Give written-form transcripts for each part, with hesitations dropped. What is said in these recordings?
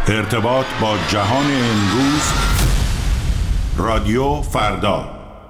ارتباط با جهان امروز. رادیو فردا.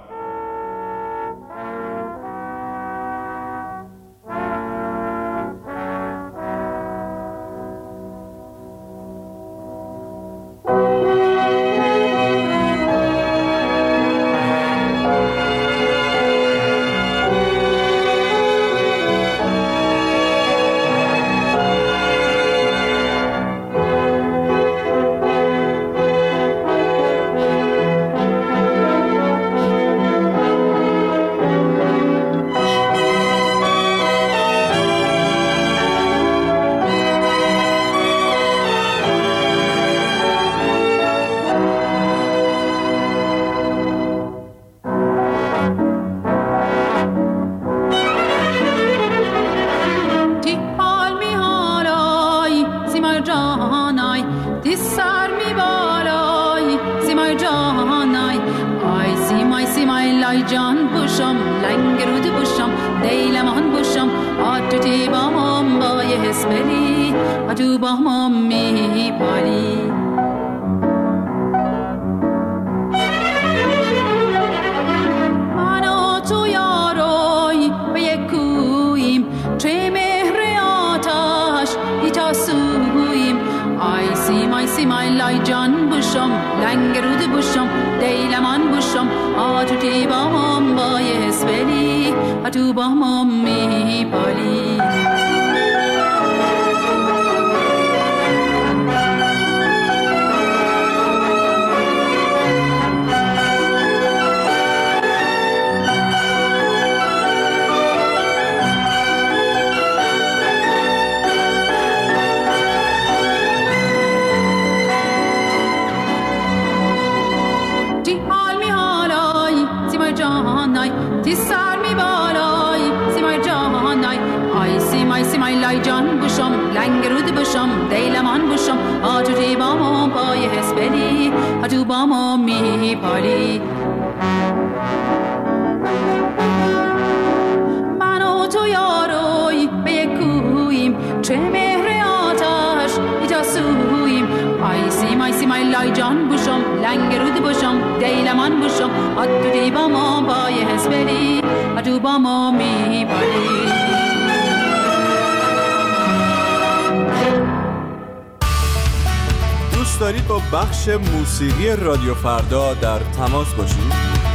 دوست دارید با بخش موسیقی رادیو فردا در تماس باشید؟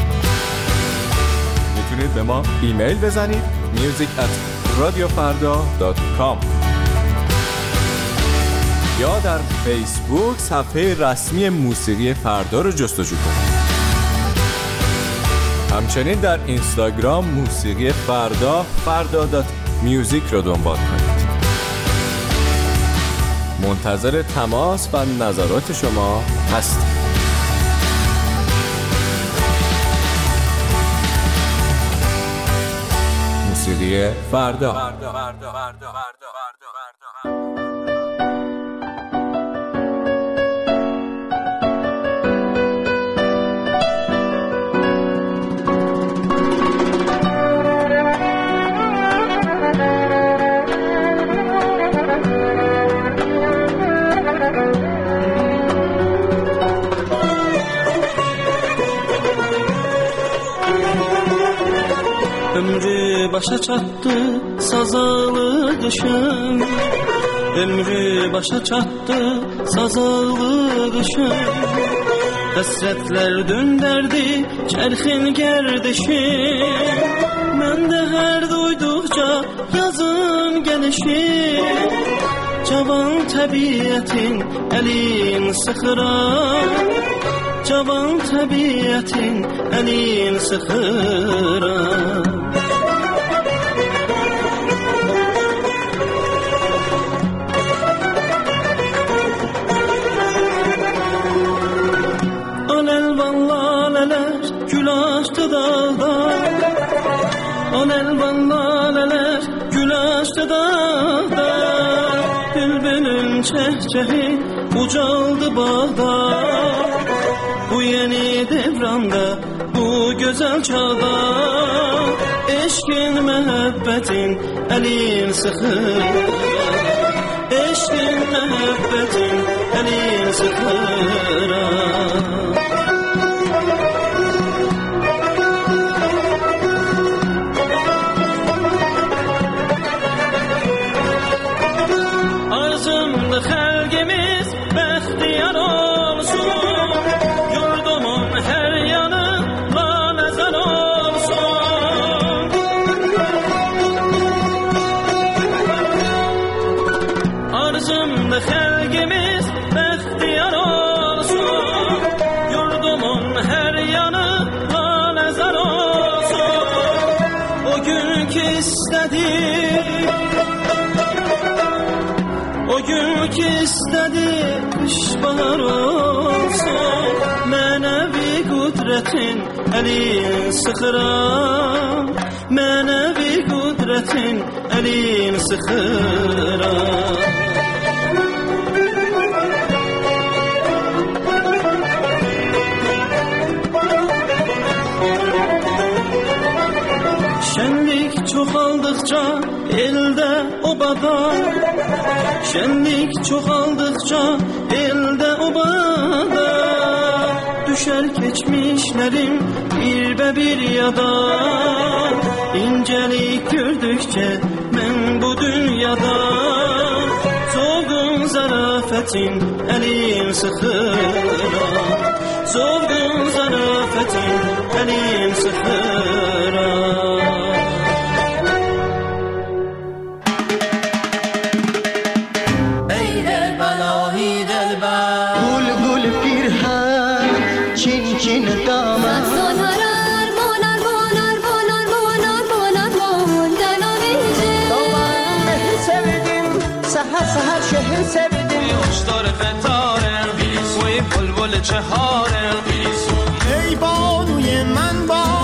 میتونید به ما ایمیل بزنید music@radiofarda.com یا در فیسبوک صفحه رسمی موسیقی فردا رو جستجو کنید. همچنین در اینستاگرام موسیقی فردا فردا.music رو دنبال کنید. منتظر تماس و نظرات شما هستیم. موسیقی فردا. Ömrü başa çattı sazalı kışım, ömrü başa çattı sazalı kışım. Hasretler dönderdi çerxin gerdişim, ben de her duydukça yazın gelişim. Cavan tabiatin elin sıxıra, cavan tabiatin elin sıxıra. Açtı dağda, on elvan laleler gül açtı dağda. Bülbülün çehçehi ucaldı bağda, bu yeni devranda, bu güzel çağda. Eşkin mehebbetin elin sıxır, eşkin mehebbetin elin sıxıra Arzımda xəlqimiz bəxtiyar olsun Yurdumun hər yanı lanəzər olsun Arzımda xəlqimiz bəxtiyar olsun Yurdumun hər yanı lanəzər olsun O gün ki istədik O gün ki istədi qış bahar olsun Mənəvi qudretin əlin sıxıra Mənəvi qudretin əlin sıxıra Şənlik çoxaldıqca eldə obada Şənlik çoxaldıqca eldə obada Düşər keçmişlərim bir yada İncəlik gördükcə mən bu dünyada Zovqun zərafətin əlim sıxıra Zovqun zərafətin əlim sıxıra سهر شهر sevdim Yuşlar fetare Ve bulbul çehare Ey banuye من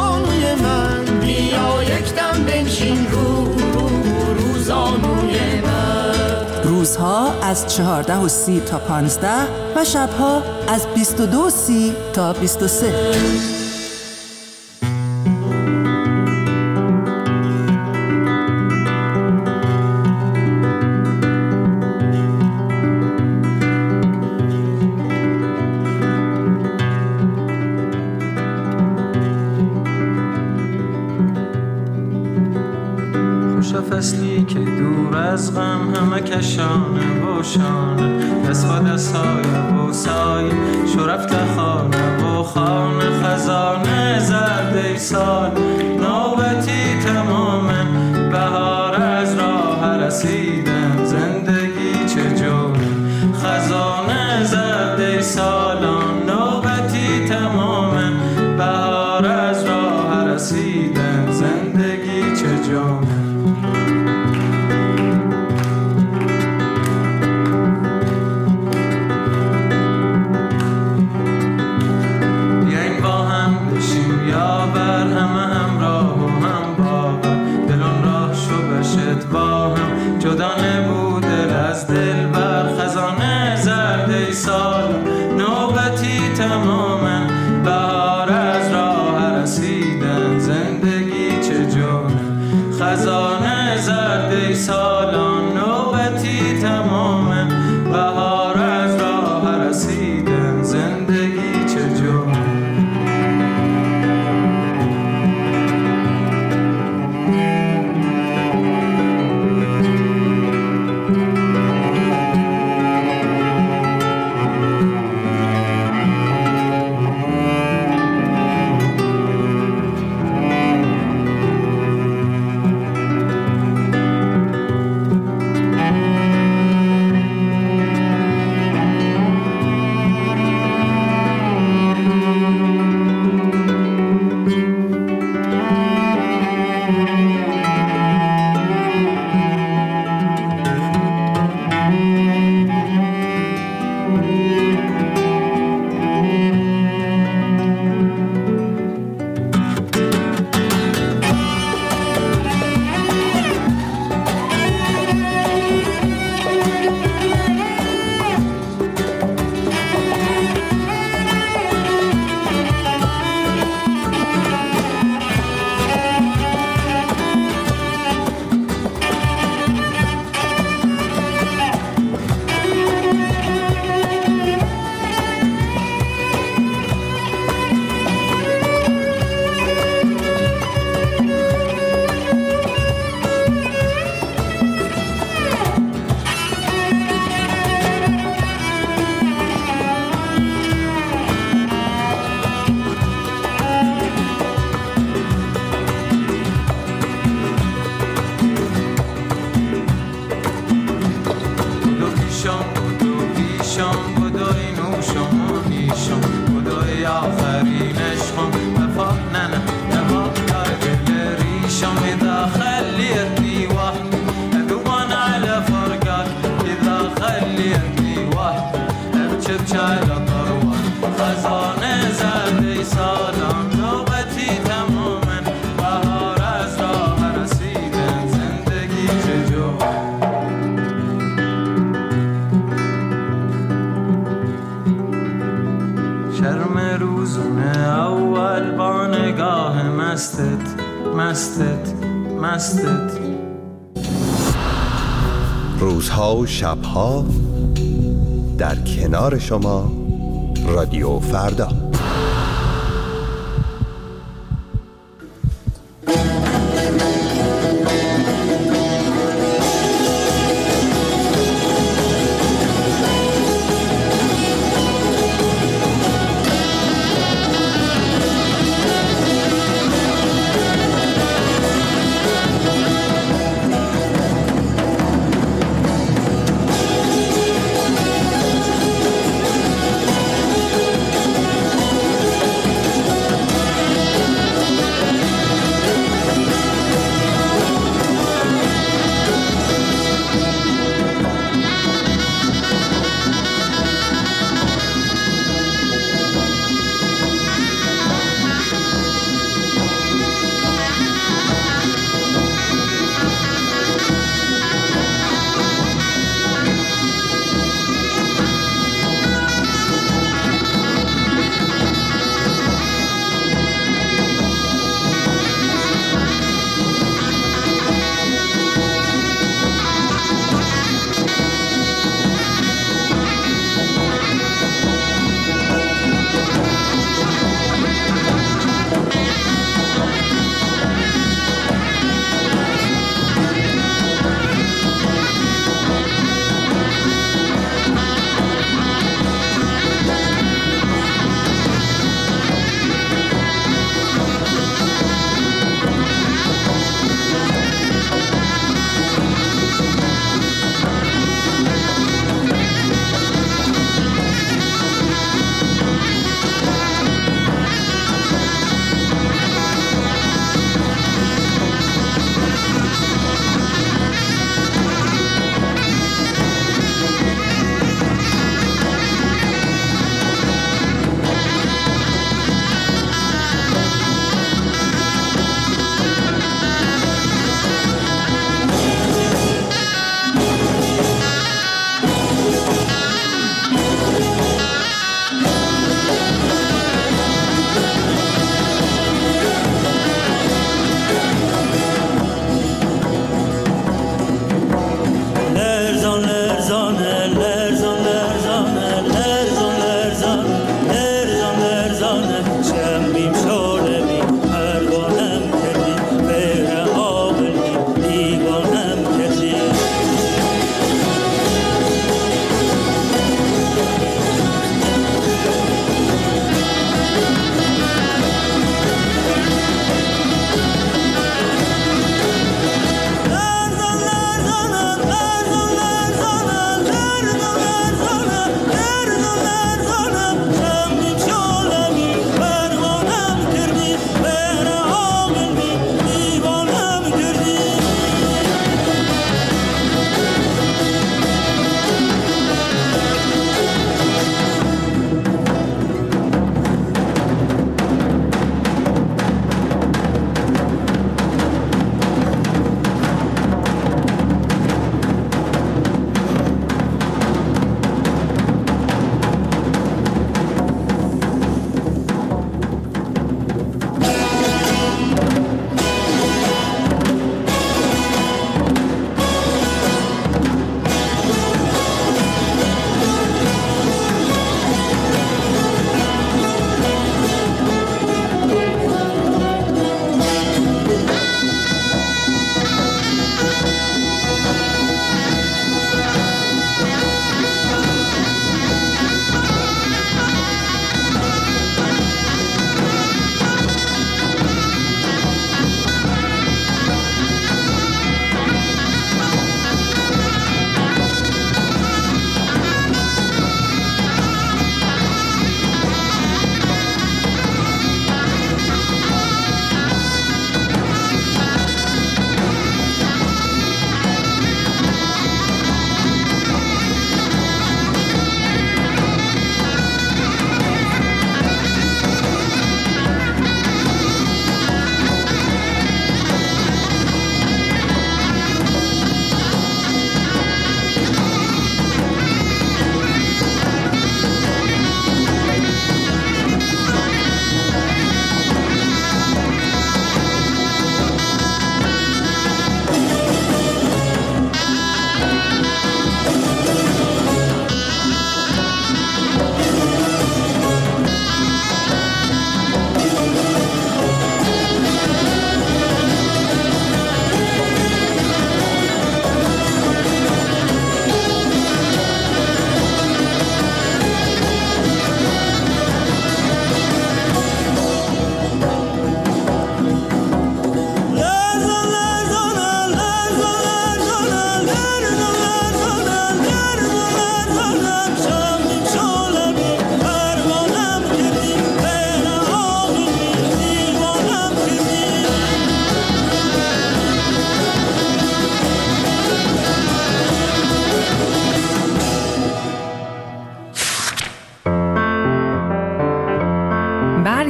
بیا یکدم بنشین روزانوی من روزها از 14:30 تا 15 و شبها از 22:30 تا 23 فصلی که دور از غم همه کشانه و شانه دست و دستای بوسای شرفت خانه و خانه خزانه زرده سال نوبتی تمامه بهار از راه رسیدن زندگی چجوره خزانه زرده سالان نوبتی تمامه بهار از راه رسیدن زندگی چجوره جدا نبود دل از دل بر خزانه فزونه اول با نگاه مستت روزها و شبها در کنار شما رادیو فردا.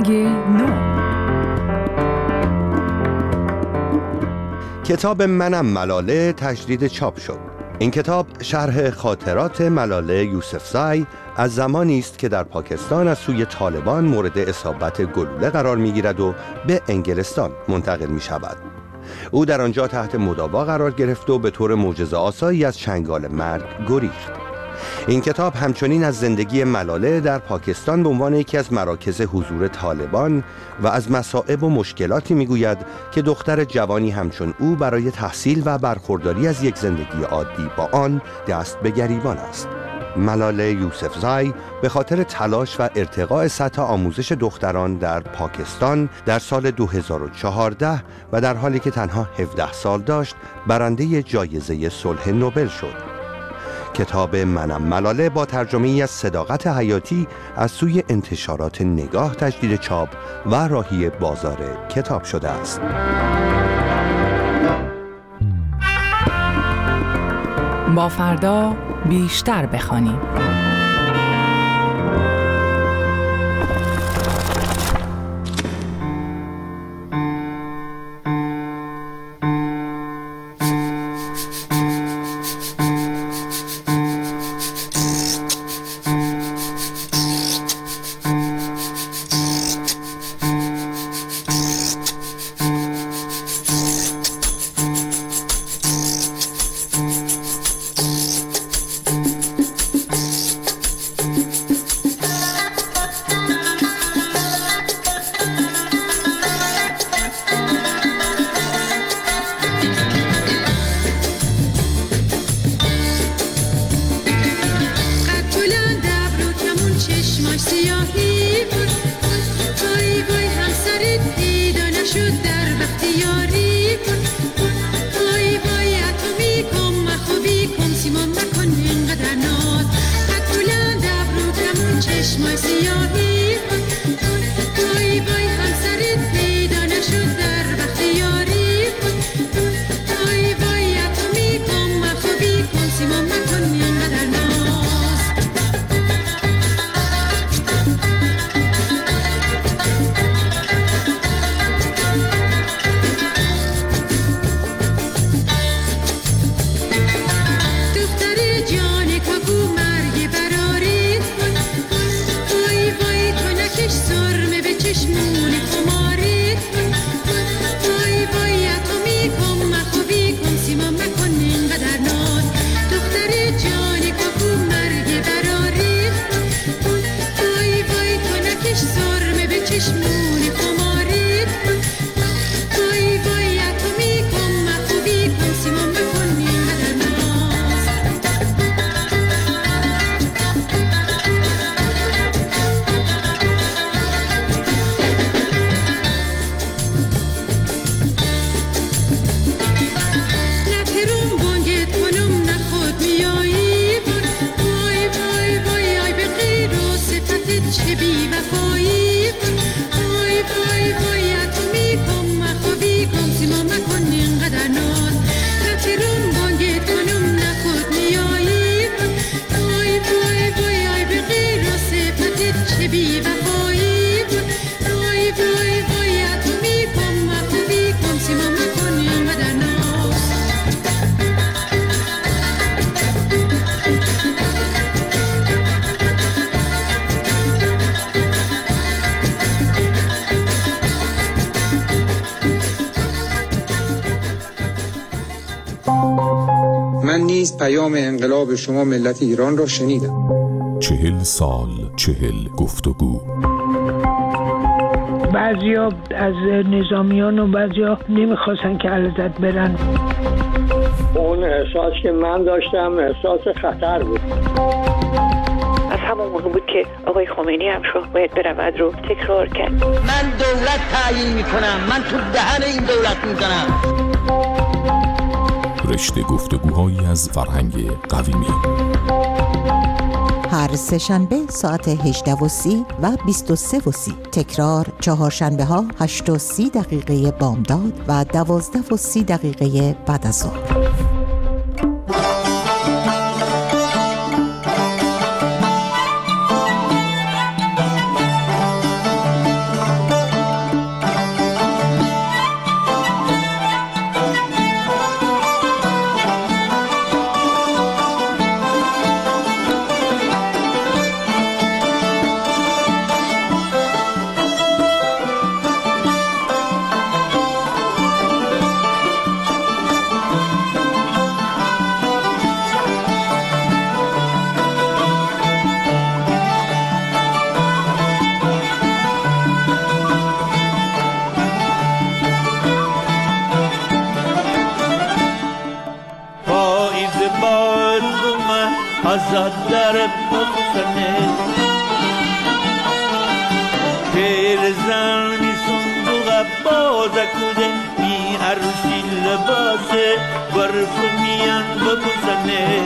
فرهنگ نو. کتاب منم ملاله تجدید چاپ شد. این کتاب شرح خاطرات ملاله یوسفزای از زمانی است که در پاکستان از سوی طالبان مورد اصابت گلوله قرار می‌گیرد و به انگلستان منتقل می‌شود. او در آنجا تحت مداوا قرار گرفت و به طور معجزه‌آسایی از چنگال مرگ گریخت. این کتاب همچنین از زندگی ملاله در پاکستان به عنوان یکی از مراکز حضور طالبان و از مصائب و مشکلاتی میگوید که دختر جوانی همچون او برای تحصیل و برخورداری از یک زندگی عادی با آن دست به گریبان است. ملاله یوسفزای به خاطر تلاش و ارتقاء سطح آموزش دختران در پاکستان در سال 2014 و در حالی که تنها 17 سال داشت برنده جایزه صلح نوبل شد. کتاب منم ملاله با ترجمه‌ای از صداقت حیاتی از سوی انتشارات نگاه تجدید چاپ و راهی بازار کتاب شده است. با فردا بیشتر بخوانیم. من نیز پیام انقلاب شما ملت ایران را شنیدم. 40 سال 40 گفتگو. بعضیا از نظامیان و بعضیا نمیخواستن که علیزاده برن. اون احساس که من داشتم احساس خطر بود. از همون موقع بود که آقای خمینی هم شد باید برود رو تکرار کرد. من دولت تعیین میکنم، من تو دهن این دولت میزنم. رشته گفتگوهایی از فرهنگ قویمی. هر سه‌شنبه ساعت 18:30 و 23:30. تکرار چهارشنبه ها 8:30 بامداد و 12:30 بعد از ظهر. زادر بخسنه پیر زن می صندوق بازکوده می عروسی لباسه برف میان ببوسنه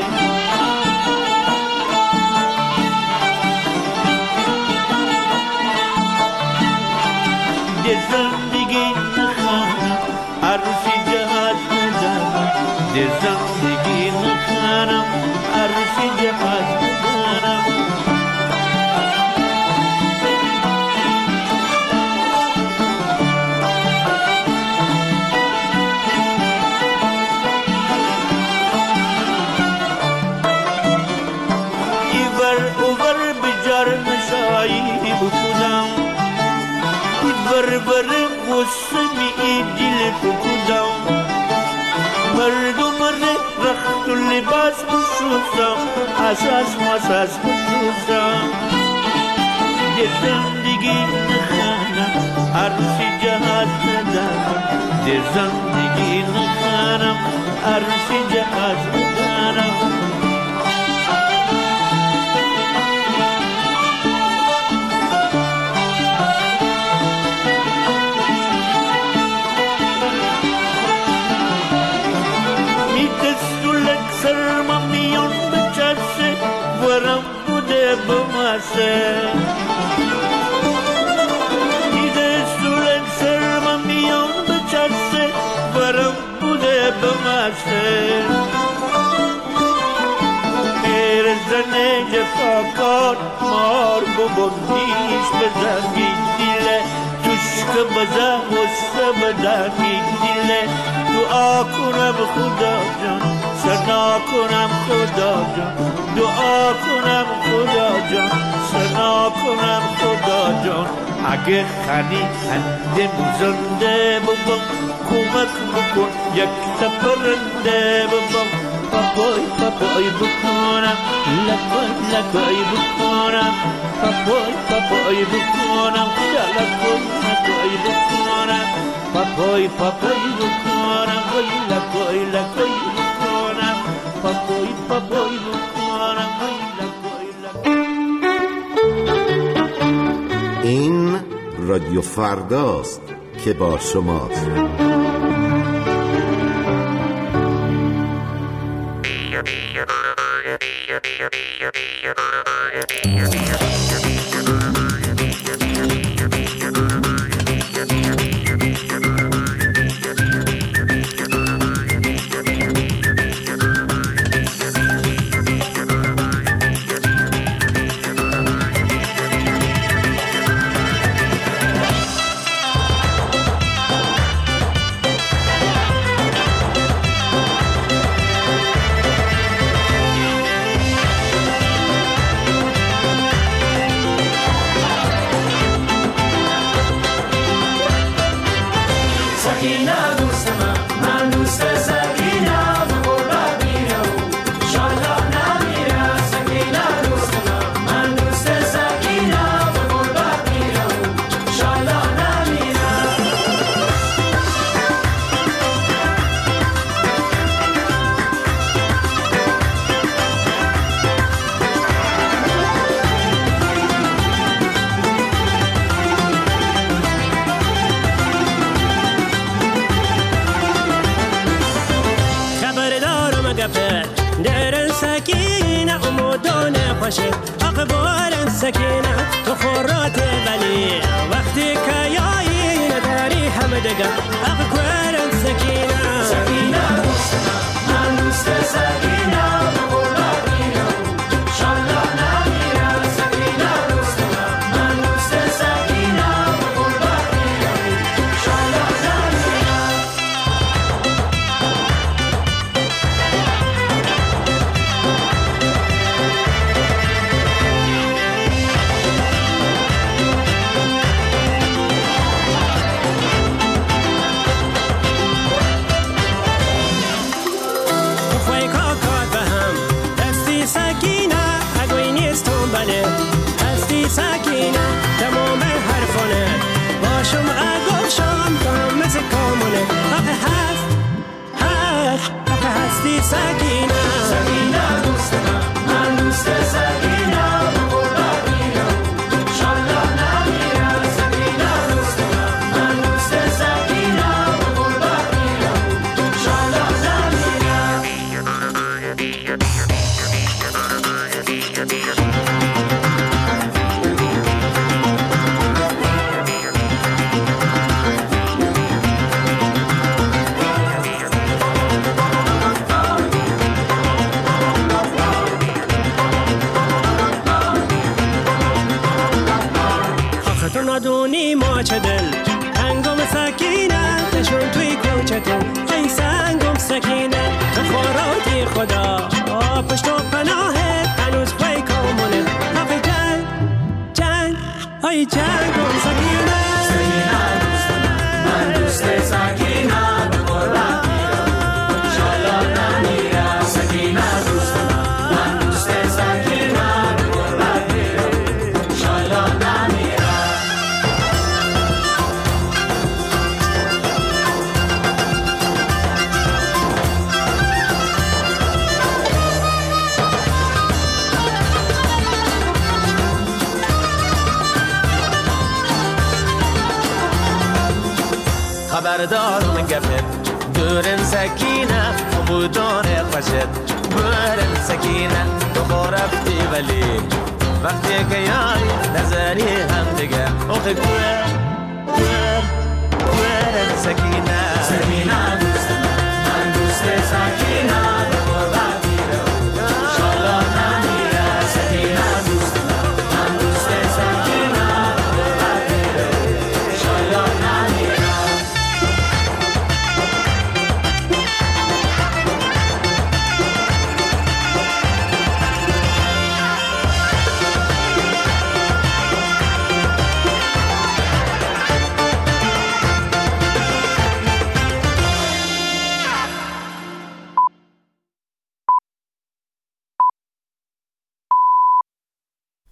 ده زندگی نخانم عروسی جهاز ندارم ده زندگی نخانم عروسی جهاز ندارم بر قسمی دل فکودم مردم رخت و لباس بشوزم اساس مساس بشوزم ده زندگی نخانم عروسی جهاز ندارم ده زندگی نخانم عروسی جهاز ندارم دیده سولک سرم میان بچرسه ورم بوده بمسه پیر زنه جفاکار مار ببندیش بزنگی دیله توشک بزن غصه بدنگی دیله دعا کنم خدا جان سنا کنم خدا جان دعا کنم خدا جان سنا کنم خدا جان اگه خنی خنده زنده ببم کمک بکن یک تپرنده ببم پاپای پاپای بکنم لکای لکای بکنم پاپای پاپای بکنم لکای لکای بکنم پاپای پاپای بکنم لکای لکای بکنم پاپای پاپای بکنم این رادیو فرداست که با شماست. سکینه تو خورات ولی وقتی که یایی نداری همه دگه اقا کورن سکینه سکینه دوستم من دوست سکینه بقربت میرم شالله نمیرم سکینه دوستم من دوست سکینه بقربت میرم شالله نمیرم ندونی ما چه دل هنگام سکینه نشون توی کوچتون ای سنگم سکینه تو خوراکی خدا پشت و پناهت هنوز پای کامونه حق جنگ جنگ ای جنگم سکینه سکینه دوست من دوست سکینه به قربت میرم شالا نمیرم سکینه دوست من دوست سکینه به قربت میرم شالا نمیرم خبردارم گفت برن سکینه بودان خوشت برن سکینه تو رفتی ولی وقتی که یای نظری هم دیگه اوخی برن سکینه